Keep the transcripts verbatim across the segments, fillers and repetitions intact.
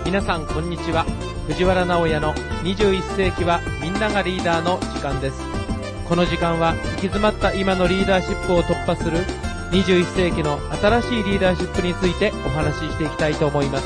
皆さんこんにちは。藤原直也のにじゅういっ世紀はみんながリーダーの時間です。この時間は行き詰まった今のリーダーシップを突破するにじゅういっ世紀の新しいリーダーシップについてお話ししていきたいと思います。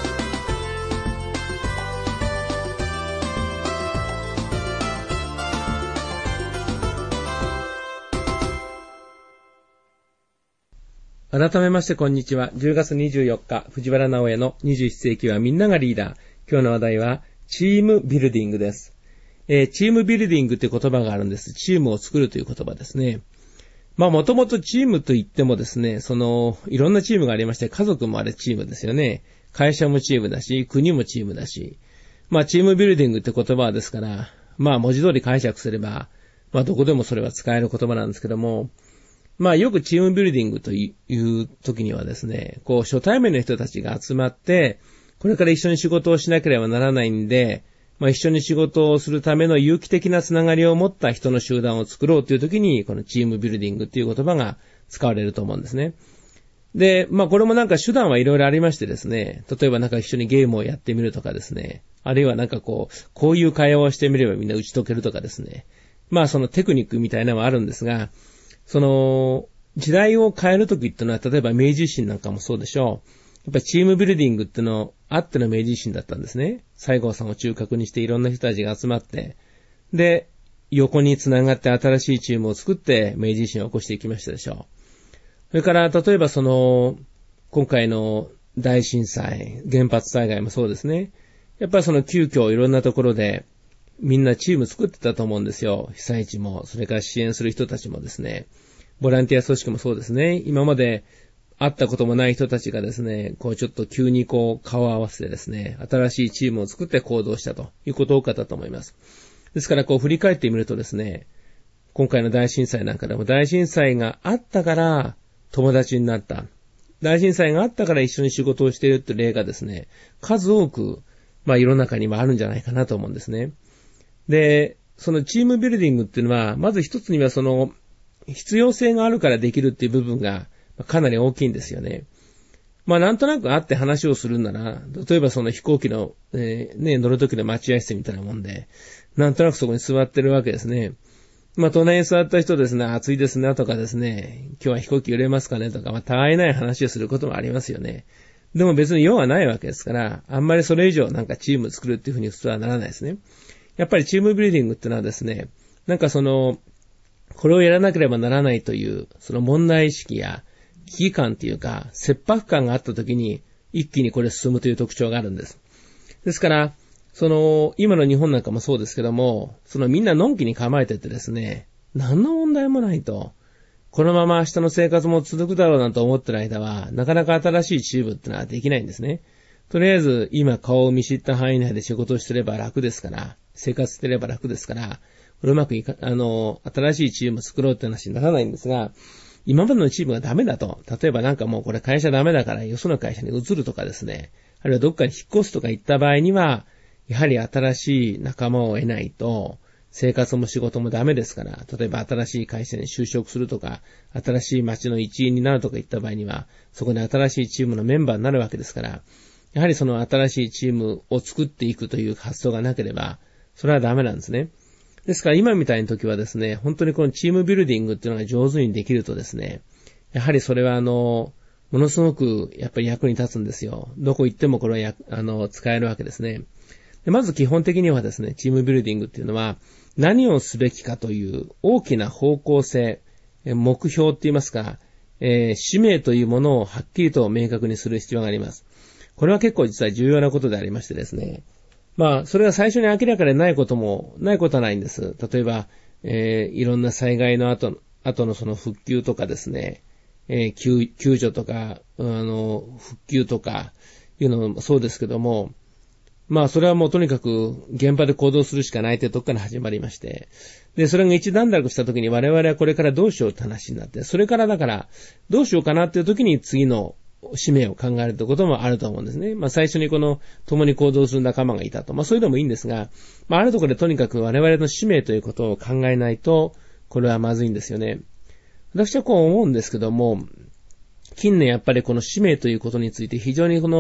改めましてこんにちは。じゅうがつにじゅうよっか、藤原直也のにじゅういっ世紀はみんながリーダー。今日の話題はチームビルディングです。えー、チームビルディングという言葉があるんです。チームを作るという言葉ですね。まあもともとチームといってもですね、そのいろんなチームがありまして、家族もあれチームですよね。会社もチームだし、国もチームだし。まあチームビルディングって言葉はですから、まあ文字通り解釈すれば、まあどこでもそれは使える言葉なんですけども、まあよくチームビルディングという時にはですね、こう初対面の人たちが集まって、これから一緒に仕事をしなければならないんで、まあ一緒に仕事をするための有機的なつながりを持った人の集団を作ろうという時に、このチームビルディングっていう言葉が使われると思うんですね。で、まあこれもなんか手段はいろいろありましてですね、例えばなんか一緒にゲームをやってみるとかですね、あるいはなんかこう、こういう会話をしてみればみんな打ち解けるとかですね、まあそのテクニックみたいなのはあるんですが、その、時代を変えるときっていうのは、例えば明治維新なんかもそうでしょう。やっぱりチームビルディングっていうのあっての明治維新だったんですね。西郷さんを中核にしていろんな人たちが集まって、で、横につながって新しいチームを作って明治維新を起こしていきましたでしょう。それから、例えばその、今回の大震災、原発災害もそうですね。やっぱりその急遽いろんなところで、みんなチーム作ってたと思うんですよ。被災地も、それから支援する人たちもですね。ボランティア組織もそうですね。今まで会ったこともない人たちがですね、こうちょっと急にこう顔を合わせてですね、新しいチームを作って行動したということ多かったと思います。ですからこう振り返ってみるとですね、今回の大震災なんかでも大震災があったから友達になった。大震災があったから一緒に仕事をしているって例がですね、数多く、まあ世の中にもあるんじゃないかなと思うんですね。で、そのチームビルディングっていうのは、まず一つにはその、必要性があるからできるっていう部分がかなり大きいんですよね。まあなんとなく会って話をするなら、例えばその飛行機の、えー、ね、乗る時の待合室みたいなもんで、なんとなくそこに座ってるわけですね。まあ隣に座った人ですね、暑いですねとかですね、今日は飛行機揺れますかねとか、まあたわいない話をすることもありますよね。でも別に用はないわけですから、あんまりそれ以上なんかチーム作るっていうふうに普通はならないですね。やっぱりチームビルディングってのはですね、なんかその、これをやらなければならないという、その問題意識や危機感というか、切迫感があったときに、一気にこれ進むという特徴があるんです。ですから、その、今の日本なんかもそうですけども、そのみんなのんきに構えててですね、何の問題もないと、このまま明日の生活も続くだろうなと思ってる間は、なかなか新しいチームってのはできないんですね。とりあえず、今顔を見知った範囲内で仕事をしてれば楽ですから、生活してれば楽ですから、うまくいか、あの、新しいチームを作ろうって話にならないんですが、今までのチームがダメだと、例えばなんかもうこれ会社ダメだからよその会社に移るとかですね、あるいはどっかに引っ越すとか言った場合には、やはり新しい仲間を得ないと、生活も仕事もダメですから、例えば新しい会社に就職するとか、新しい町の一員になるとか言った場合には、そこで新しいチームのメンバーになるわけですから、やはりその新しいチームを作っていくという発想がなければ、それはダメなんですね。ですから今みたいな時はですね、本当にこのチームビルディングっていうのが上手にできるとですね、やはりそれはあの、ものすごくやっぱり役に立つんですよ。どこ行ってもこれはやあの使えるわけですね。でまず基本的にはですね、チームビルディングっていうのは何をすべきかという大きな方向性、目標って言いますか、えー、使命というものをはっきりと明確にする必要があります。これは結構実は重要なことでありましてですね、まあ、それが最初に明らかでないことも、ないことはないんです。例えば、えー、いろんな災害の後、後のその復旧とかですね、えー、救、救助とか、あの、復旧とか、いうのもそうですけども、まあ、それはもうとにかく現場で行動するしかないというところから始まりまして、で、それが一段落したときに我々はこれからどうしようって話になって、それからだから、どうしようかなっていうときに次の使命を考えるということもあると思うんですね。まあ最初にこの共に行動する仲間がいたと。まあそういうのもいいんですが、まああるところでとにかく我々の使命ということを考えないと、これはまずいんですよね。私はこう思うんですけども、近年やっぱりこの使命ということについて非常にこの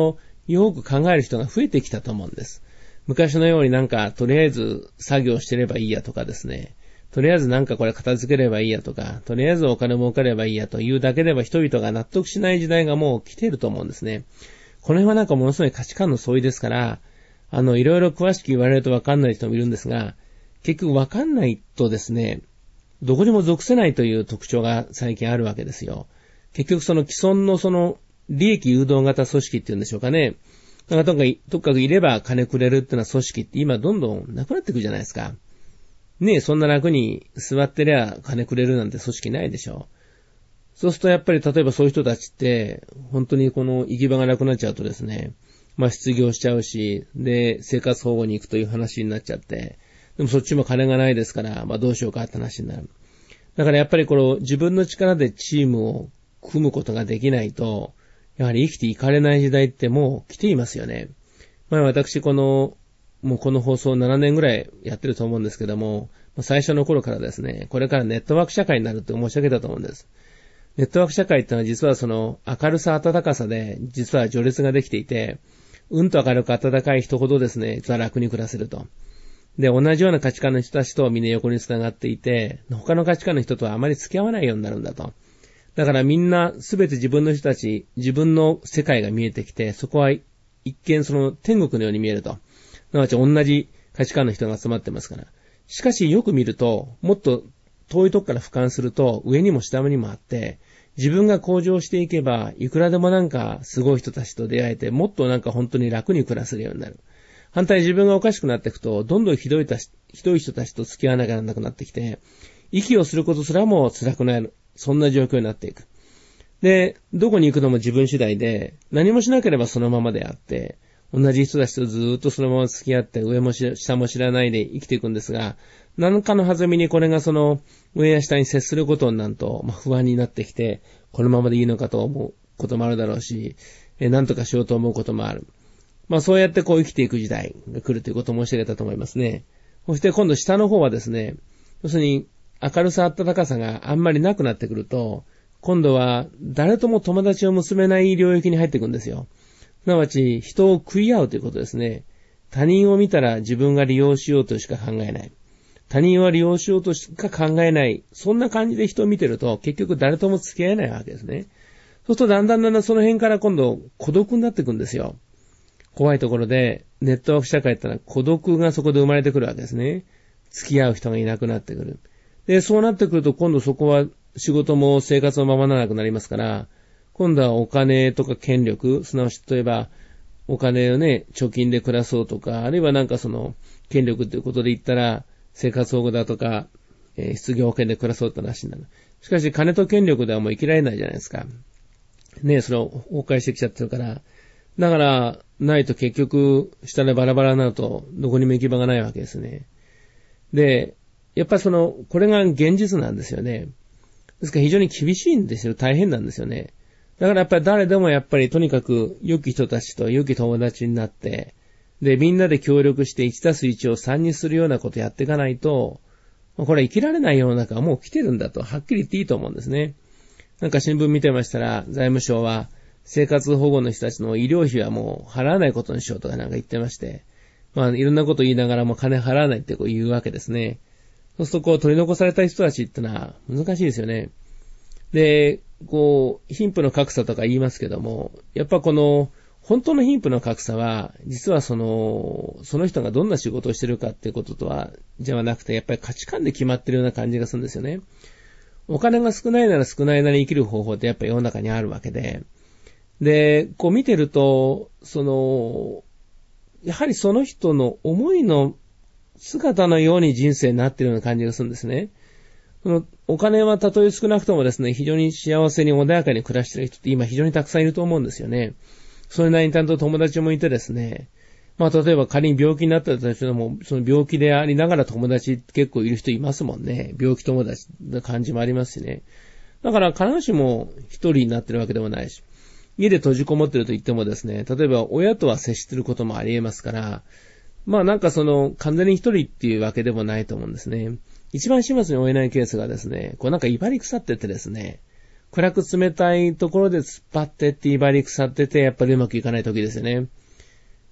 よく考える人が増えてきたと思うんです。昔のようになんか、とりあえず作業してればいいやとかですね。とりあえずなんかこれ片付ければいいやとか、とりあえずお金儲かればいいやというだけでは人々が納得しない時代がもう来ていると思うんですね。この辺はなんかものすごい価値観の相違ですから、あの、いろいろ詳しく言われるとわかんない人もいるんですが、結局わかんないとですね、どこにも属せないという特徴が最近あるわけですよ。結局その既存のその利益誘導型組織っていうんでしょうかね。なんかとにかくいれば金くれるっていうのは組織って今どんどんなくなってくるじゃないですか。ねえ、そんな楽に座ってりゃ金くれるなんて組織ないでしょ。そうするとやっぱり例えばそういう人たちって本当にこの行き場がなくなっちゃうとですね、まあ失業しちゃうし、で生活保護に行くという話になっちゃって、でもそっちも金がないですから、まあどうしようかって話になる。だからやっぱりこの自分の力でチームを組むことができないと、やはり生きていかれない時代ってもう来ていますよね。まあ私この、もうこの放送ななねんぐらいやってると思うんですけども、最初の頃からですね、これからネットワーク社会になるって申し上げたと思うんです。ネットワーク社会ってのは実はその明るさ温かさで実は序列ができていて、うんと明るく温かい人ほどですね、実は楽に暮らせると。で、同じような価値観の人たちとみんな横に繋がっていて、他の価値観の人とはあまり付き合わないようになるんだと。だからみんなすべて自分の人たち、自分の世界が見えてきて、そこは一見その天国のように見えると。なわち同じ価値観の人が集まってますから。しかしよく見ると、もっと遠いとこから俯瞰すると、上にも下にもあって、自分が向上していけば、いくらでもなんかすごい人たちと出会えて、もっとなんか本当に楽に暮らせるようになる。反対に自分がおかしくなっていくと、どんどんひどいたし、ひどい人たちと付き合わなきゃならなくなってきて、息をすることすらも辛くなる。そんな状況になっていく。で、どこに行くのも自分次第で、何もしなければそのままであって、同じ人たちとずーっとそのまま付き合って、上も下も知らないで生きていくんですが、何かの弾みにこれがその、上や下に接することになると、まあ、不安になってきて、このままでいいのかと思うこともあるだろうし、え何とかしようと思うこともある。まあそうやってこう生きていく時代が来るということを申し上げたと思いますね。そして今度下の方はですね、要するに明るさ温かさがあんまりなくなってくると、今度は誰とも友達を結べない領域に入っていくんですよ。すなわち人を食い合うということですね。他人を見たら自分が利用しようとしか考えない。他人は利用しようとしか考えない。そんな感じで人を見てると結局誰とも付き合えないわけですね。そうするとだんだんだんだんその辺から今度孤独になっていくんですよ。怖いところでネットワーク社会ってのは孤独がそこで生まれてくるわけですね。付き合う人がいなくなってくる。で、そうなってくると今度そこは仕事も生活もままならなくなりますから、今度はお金とか権力、すなわち例えばお金をね、貯金で暮らそうとか、あるいはなんかその権力ということで言ったら生活保護だとか、えー、失業保険で暮らそうって話になる。しかし金と権力ではもう生きられないじゃないですか。ね、それを崩壊してきちゃってるから。だから、ないと結局、下でバラバラになると、どこにも行き場がないわけですね。で、やっぱりその、これが現実なんですよね。ですから非常に厳しいんですよ。大変なんですよね。だからやっぱり誰でもやっぱりとにかく良き人たちと良き友達になって、で、みんなで協力して いちたすいち をさんにするようなことやっていかないと、これは生きられない世の中はもう来てるんだと、はっきり言っていいと思うんですね。なんか新聞見てましたら、財務省は生活保護の人たちの医療費はもう払わないことにしようとかなんか言ってまして、まあいろんなこと言いながらも金払わないってこう言うわけですね。そうするとこう取り残された人たちってのは難しいですよね。で、こう、貧富の格差とか言いますけども、やっぱこの、本当の貧富の格差は、実はその、その人がどんな仕事をしてるかっていうこととは、じゃなくて、やっぱり価値観で決まってるような感じがするんですよね。お金が少ないなら少ないなり生きる方法ってやっぱり世の中にあるわけで、で、こう見てると、その、やはりその人の思いの姿のように人生になっているような感じがするんですね。そのお金はたとえ少なくともですね、非常に幸せに穏やかに暮らしている人って今非常にたくさんいると思うんですよね。それなりにちゃんと友達もいてですね、まあ例えば仮に病気になったとしても、その病気でありながら友達結構いる人いますもんね。病気友達の感じもありますしね。だから必ずしも一人になってるわけでもないし、家で閉じこもってると言ってもですね、例えば親とは接してることもあり得ますから、まあなんかその完全に一人っていうわけでもないと思うんですね。一番始末に負えないケースがですね、こうなんか威張り腐っててですね、暗く冷たいところで突っ張ってって威張り腐ってて、やっぱりうまくいかない時ですよね。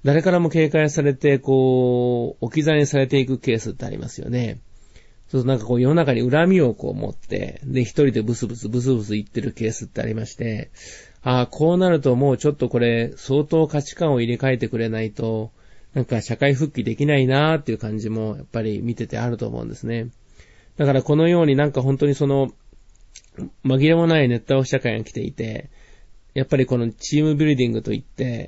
誰からも警戒されて、こう、置き去りにされていくケースってありますよね。そうするとなんかこう世の中に恨みをこう持って、で一人でブスブスブスブス言ってるケースってありまして、ああ、こうなるともうちょっとこれ相当価値観を入れ替えてくれないと、なんか社会復帰できないなーっていう感じもやっぱり見ててあると思うんですね。だからこのようになんか本当にその、紛れもないネットワーク社会が来ていて、やっぱりこのチームビルディングといって、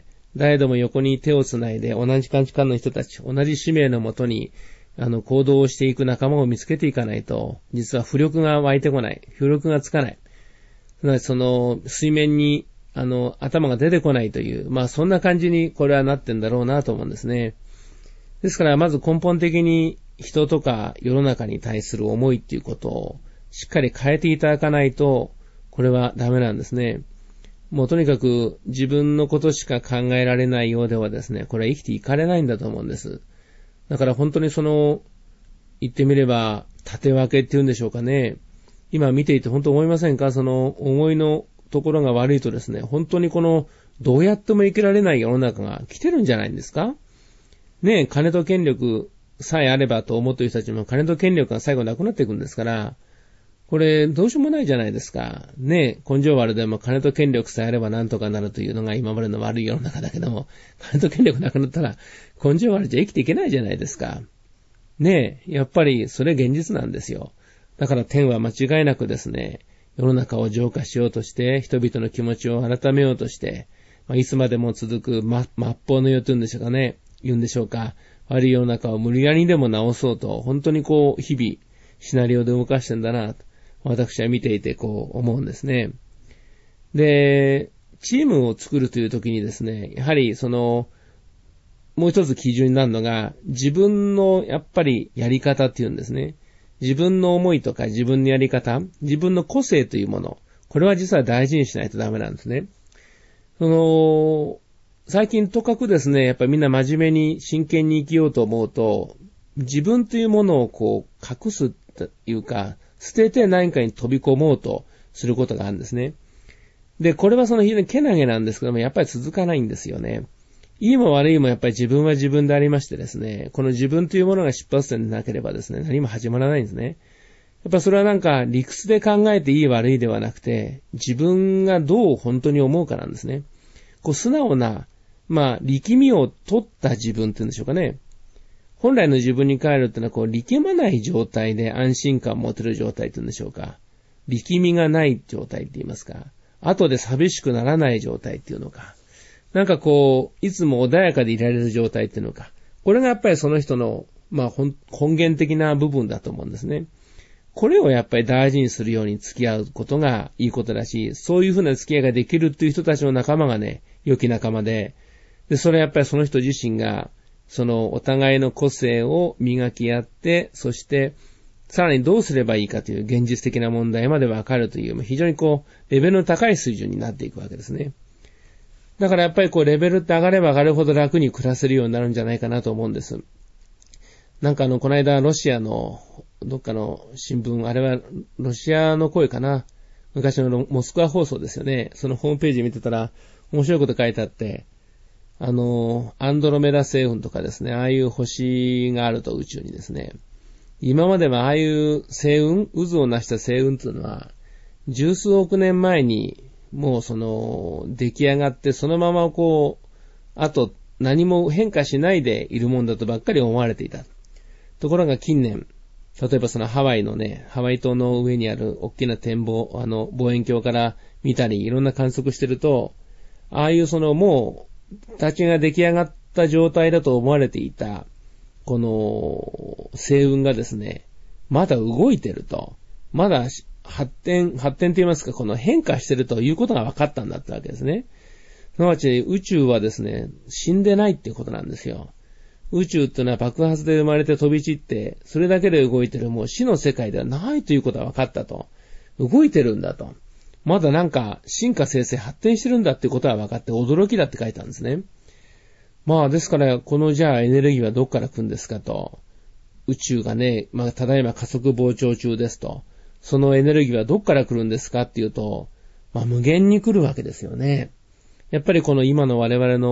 誰でも横に手をつないで同じ価値観の人たち、同じ使命のもとに、あの、行動をしていく仲間を見つけていかないと、実は浮力が湧いてこない。浮力がつかない。つまりその、水面に、あの、頭が出てこないという、まあそんな感じにこれはなってんだろうなと思うんですね。ですからまず根本的に人とか世の中に対する思いっていうことをしっかり変えていただかないと、これはダメなんですね。もうとにかく自分のことしか考えられないようではですね、これは生きていかれないんだと思うんです。だから本当にその、言ってみれば、縦分けっていうんでしょうかね。今見ていて本当思いませんか？その思いのところが悪いとですね、本当にこの、どうやっても生きられない世の中が来てるんじゃないんですか？ねえ、金と権力さえあればと思っている人たちも金と権力が最後なくなっていくんですから、これどうしようもないじゃないですか。ねえ、根性悪でも金と権力さえあればなんとかなるというのが今までの悪い世の中だけども、金と権力なくなったら根性悪じゃ生きていけないじゃないですか。ねえ、やっぱりそれ現実なんですよ。だから天は間違いなくですね、世の中を浄化しようとして、人々の気持ちを改めようとして、まあ、いつまでも続くま、末法の世というんでしょうかね、言うんでしょうか、悪い世の中を無理やりにでも直そうと、本当にこう、日々、シナリオで動かしてんだなと、私は見ていてこう思うんですね。で、チームを作るという時にですね、やはりその、もう一つ基準になるのが、自分のやっぱりやり方っていうんですね。自分の思いとか自分のやり方、自分の個性というもの、これは実は大事にしないとダメなんですね。その、最近とかくですね、やっぱりみんな真面目に真剣に生きようと思うと、自分というものをこう隠すというか、捨てて何かに飛び込もうとすることがあるんですね。で、これはその非常にけなげなんですけども、やっぱり続かないんですよね。いいも悪いもやっぱり自分は自分でありましてですね、この自分というものが出発点でなければですね、何も始まらないんですね。やっぱそれはなんか理屈で考えていい悪いではなくて、自分がどう本当に思うかなんですね。こう素直な、まあ力みを取った自分っていうんでしょうかね。本来の自分に帰るってのはこう力まない状態で安心感を持てる状態っていうんでしょうか。力みがない状態って言いますか。後で寂しくならない状態っていうのか。なんかこう、いつも穏やかでいられる状態っていうのか。これがやっぱりその人の、まあ根源的な部分だと思うんですね。これをやっぱり大事にするように付き合うことがいいことだし、そういうふうな付き合いができるっていう人たちの仲間がね、良き仲間で、で、それはやっぱりその人自身が、そのお互いの個性を磨き合って、そして、さらにどうすればいいかという現実的な問題までわかるという、非常にこう、レベルの高い水準になっていくわけですね。だからやっぱりこう、レベルって上がれば上がるほど楽に暮らせるようになるんじゃないかなと思うんです。なんかあの、この間、ロシアの、どっかの新聞、あれはロシアの声かな。昔のモスクワ放送ですよね。そのホームページ見てたら、面白いこと書いてあって、あの、アンドロメダ星雲とかですね、ああいう星があると宇宙にですね、今まではああいう星雲、渦を成した星雲というのは、十数億年前にもうその出来上がってそのままこう、あと何も変化しないでいるもんだとばっかり思われていた。ところが近年、例えばそのハワイのね、ハワイ島の上にある大きな展望、あの望遠鏡から見たりいろんな観測してると、ああいうそのもう立ちが出来上がった状態だと思われていた、この星雲がですね、まだ動いてると、まだ発展、発展と言いますか、この変化してるということが分かったんだってわけですね。すなわち宇宙はですね、死んでないっていうことなんですよ。宇宙っていうのは爆発で生まれて飛び散って、それだけで動いてるもう死の世界ではないということが分かったと。動いてるんだと。まだなんか進化生成発展してるんだっていうことは分かって驚きだって書いたんですね。まあですからこのじゃあエネルギーはどっから来るんですかと。宇宙がね、まあただいま加速膨張中ですと。そのエネルギーはどっから来るんですかっていうと、まあ無限に来るわけですよね。やっぱりこの今の我々の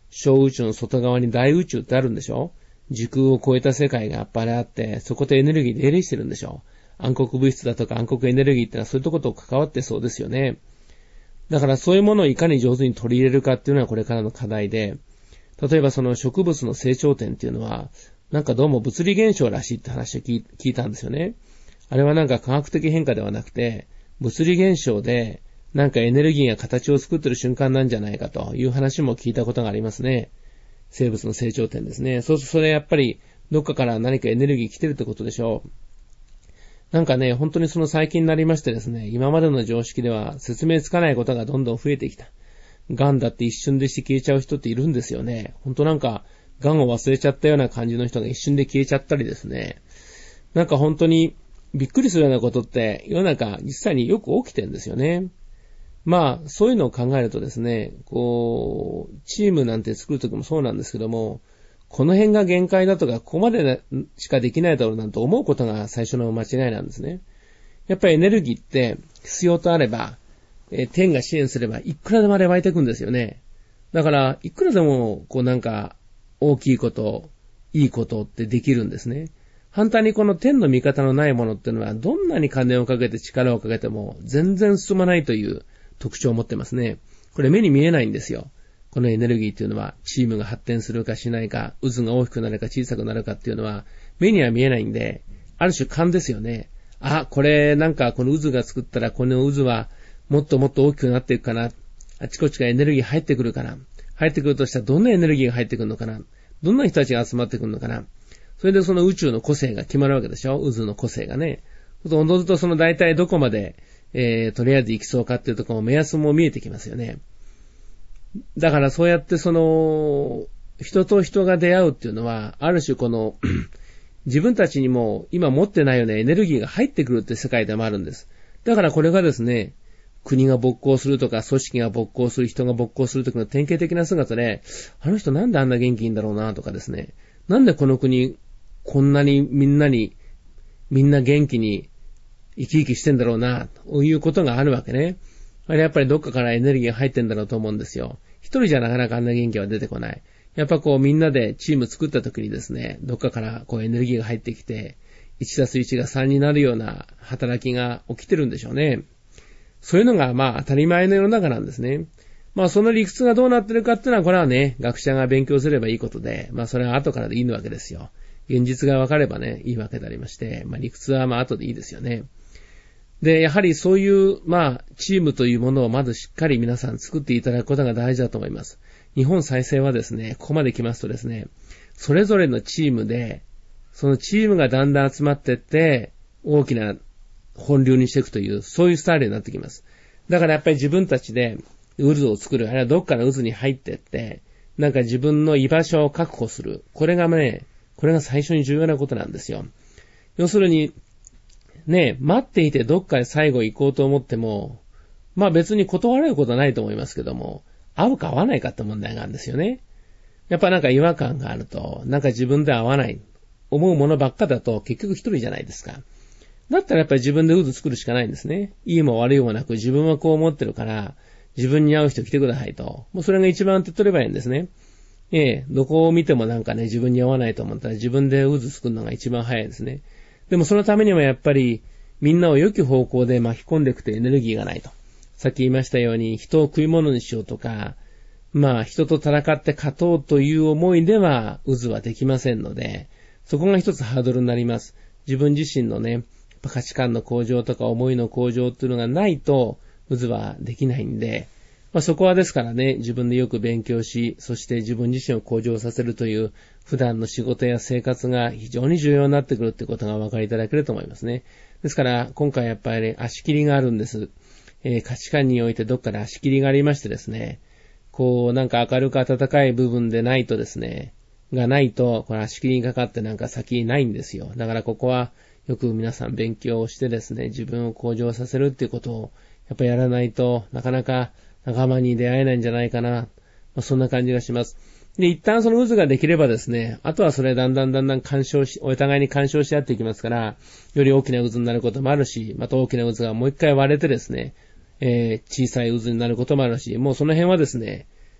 小宇宙の外側に大宇宙ってあるんでしょ。時空を超えた世界がやっぱりあって、そこでエネルギーで出入りしてるんでしょ。暗黒物質だとか暗黒エネルギーってのはそういうとこと関わってそうですよね。だからそういうものをいかに上手に取り入れるかっていうのはこれからの課題で、例えばその植物の成長点っていうのは、なんかどうも物理現象らしいって話を聞いたんですよね。あれはなんか科学的変化ではなくて、物理現象でなんかエネルギーが形を作ってる瞬間なんじゃないかという話も聞いたことがありますね。生物の成長点ですね。そうするとそれやっぱりどっかから何かエネルギー来てるってことでしょう。なんかね、本当にその最近になりましてですね、今までの常識では説明つかないことがどんどん増えてきた。癌だって一瞬でして消えちゃう人っているんですよね。本当なんか、癌を忘れちゃったような感じの人が一瞬で消えちゃったりですね。なんか本当にびっくりするようなことって世の中実際によく起きてるんですよね。まあ、そういうのを考えるとですね、こう、チームなんて作るときもそうなんですけども、この辺が限界だとか、ここまでしかできないだろうなんて思うことが最初の間違いなんですね。やっぱりエネルギーって必要とあれば、えー、天が支援すればいくらでもあれ湧いてくんですよね。だから、いくらでも、こうなんか、大きいこと、いいことってできるんですね。反対にこの天の味方のないものっていうのは、どんなに金をかけて力をかけても、全然進まないという特徴を持ってますね。これ目に見えないんですよ。このエネルギーっていうのは、チームが発展するかしないか、渦が大きくなるか小さくなるかっていうのは、目には見えないんで、ある種勘ですよね。あ、これなんかこの渦が作ったら、この渦はもっともっと大きくなっていくかな。あちこちからエネルギー入ってくるかな。入ってくるとしたらどんなエネルギーが入ってくるのかな。どんな人たちが集まってくるのかな。それでその宇宙の個性が決まるわけでしょ。渦の個性がね。そうするとその大体どこまで、えー、とりあえず行きそうかっていうところも目安も見えてきますよね。だからそうやってその、人と人が出会うっていうのは、ある種この、自分たちにも今持ってないようなエネルギーが入ってくるって世界でもあるんです。だからこれがですね、国が勃興するとか、組織が勃興する、人が勃興するときの典型的な姿で、あの人なんであんな元気いいんだろうなとかですね、なんでこの国、こんなにみんなに、みんな元気に生き生きしてんだろうな、ということがあるわけね。あれやっぱりどっかからエネルギーが入ってんだろうと思うんですよ。一人じゃなかなかあんな元気は出てこない。やっぱこうみんなでチーム作った時にですね、どっかからこうエネルギーが入ってきて、いちたすいちがさんになるような働きが起きてるんでしょうね。そういうのがまあ当たり前の世の中なんですね。まあその理屈がどうなってるかっていうのはこれはね、学者が勉強すればいいことで、まあそれは後からでいいわけですよ。現実が分かればね、いいわけでありまして、まあ理屈はまあ後でいいですよね。で、やはりそういう、まあ、チームというものをまずしっかり皆さん作っていただくことが大事だと思います。日本再生はですね、ここまで来ますとですね、それぞれのチームで、そのチームがだんだん集まっていって、大きな本流にしていくという、そういうスタイルになってきます。だからやっぱり自分たちで渦を作る、あるいはどっかの渦に入っていって、なんか自分の居場所を確保する。これがね、これが最初に重要なことなんですよ。要するに、ねえ、待っていてどっかで最後行こうと思っても、まあ別に断られることはないと思いますけども、合うか合わないかって問題があるんですよね。やっぱなんか違和感があると、なんか自分で合わない、思うものばっかだと結局一人じゃないですか。だったらやっぱり自分で渦作るしかないんですね。いいも悪いもなく自分はこう思ってるから、自分に合う人来てくださいと。もうそれが一番手っ取ればいいんですね。ええ、どこを見てもなんかね、自分に合わないと思ったら自分で渦作るのが一番早いですね。でもそのためにはやっぱりみんなを良き方向で巻き込んでいくとエネルギーがないと。さっき言いましたように人を食い物にしようとか、まあ人と戦って勝とうという思いでは渦はできませんので、そこが一つハードルになります。自分自身のね、価値観の向上とか思いの向上っていうのがないと渦はできないんで、まあ、そこはですからね、自分でよく勉強し、そして自分自身を向上させるという普段の仕事や生活が非常に重要になってくるということがお分かりいただけると思いますね。ですから今回やっぱり足切りがあるんです。えー、価値観においてどっかで足切りがありましてですね、こうなんか明るく温かい部分でないとですね、がないと、これ足切りにかかってなんか先ないんですよ。だからここはよく皆さん勉強をしてですね、自分を向上させるっていうことをやっぱりやらないとなかなか仲間に出会えないんじゃないかな。まあ、そんな感じがします。で、一旦その渦ができればですね、あとはそれだんだんだんだん干渉し、お互いに干渉し合っていきますから、より大きな渦になることもあるし、また大きな渦がもう一回割れてですね、えー、小さい渦になることもあるし、もうその辺はですね、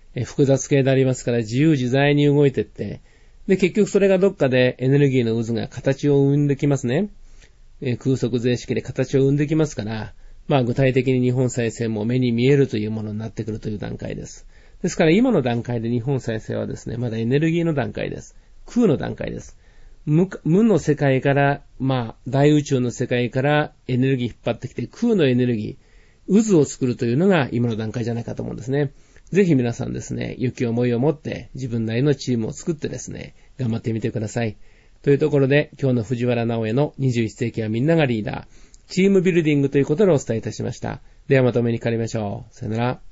え複雑系でありますから自由自在に動いていって、で、結局それがどっかでエネルギーの渦が形を生んできますね。え空速税式で形を生んできますから、まあ具体的に日本再生も目に見えるというものになってくるという段階です。ですから今の段階で日本再生はですね、まだエネルギーの段階です。空の段階です。無, 無の世界から、まあ大宇宙の世界からエネルギー引っ張ってきて空のエネルギー、渦を作るというのが今の段階じゃないかと思うんですね。ぜひ皆さんですね、勇気思いを持って自分なりのチームを作ってですね、頑張ってみてください。というところで今日の藤原直江のにじゅういっ世紀はみんながリーダー、チームビルディングということでお伝えいたしました。ではまとめにかかりましょう。さよなら。